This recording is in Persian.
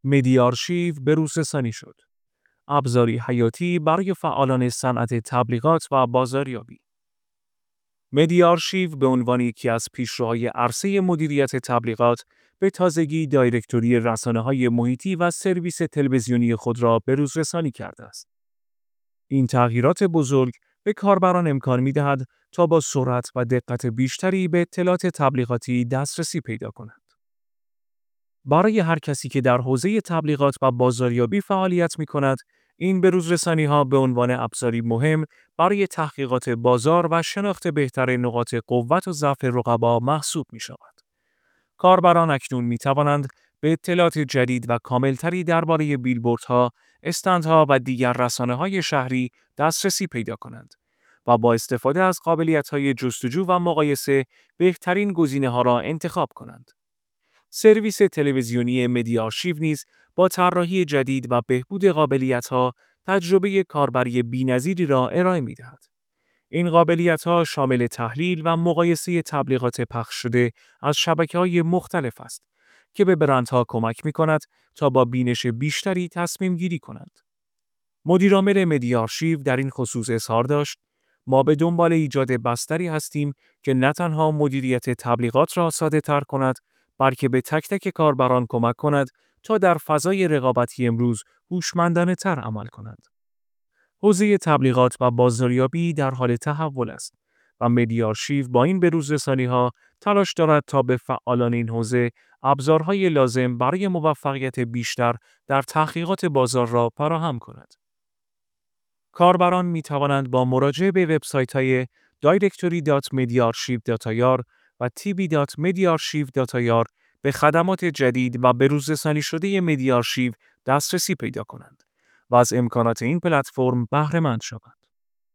مدیارشیو به‌روزرسانی شد. ابزاری حیاتی برای فعالان صنعت تبلیغات و بازاریابی. مدیارشیو به عنوان یکی از پیشروهای عرصه مدیریت تبلیغات به تازگی دایرکتوری رسانه‌های محیطی و سرویس تلویزیونی خود را به‌روزرسانی کرده است. این تغییرات بزرگ به کاربران امکان می‌دهد تا با سرعت و دقت بیشتری به اطلاعات تبلیغاتی دسترسی پیدا کنند. برای هر کسی که در حوزه تبلیغات و بازاریابی فعالیت می‌کند، این به‌روزرسانی‌ها به عنوان ابزاری مهم برای تحقیقات بازار و شناخت بهتر نقاط قوت و ضعف رقبا محسوب می‌شود. کاربران اکنون می‌توانند به اطلاعات جدید و کاملتری درباره بیلبوردها، استندها و دیگر رسانه‌های شهری دسترسی پیدا کنند و با استفاده از قابلیت‌های جستجو و مقایسه بهترین گزینه‌ها را انتخاب کنند. سرویس تلویزیونی مدیارشیو نیز با طراحی جدید و بهبود قابلیت‌ها تجربه کاربری بی‌نظیری را ارائه می‌دهد. این قابلیت‌ها شامل تحلیل و مقایسه تبلیغات پخش شده از شبکه‌های مختلف است که به برندها کمک می‌کند تا با بینش بیشتری تصمیم‌گیری کنند. مدیرعامل مدیارشیو در این خصوص اظهار داشت: ما به دنبال ایجاد بستری هستیم که نه تنها مدیریت تبلیغات را ساده‌تر کند، بلکه به تک تک کاربران کمک کند تا در فضای رقابتی امروز هوشمندانه‌تر عمل کنند. حوزه تبلیغات و بازاریابی در حال تحول است و مدیارشیو با این به‌روزرسانی‌ها تلاش دارد تا به فعالان این حوزه ابزارهای لازم برای موفقیت بیشتر در تحقیقات بازار را فراهم کند. کاربران می توانند با مراجعه به وبسایت‌های directory.mediarshiv.ir و tb.mediarshiv.ir به خدمات جدید و به‌روزرسانی شده مدیارشیو دسترسی پیدا کنند و از امکانات این پلتفرم بهره مند شوند.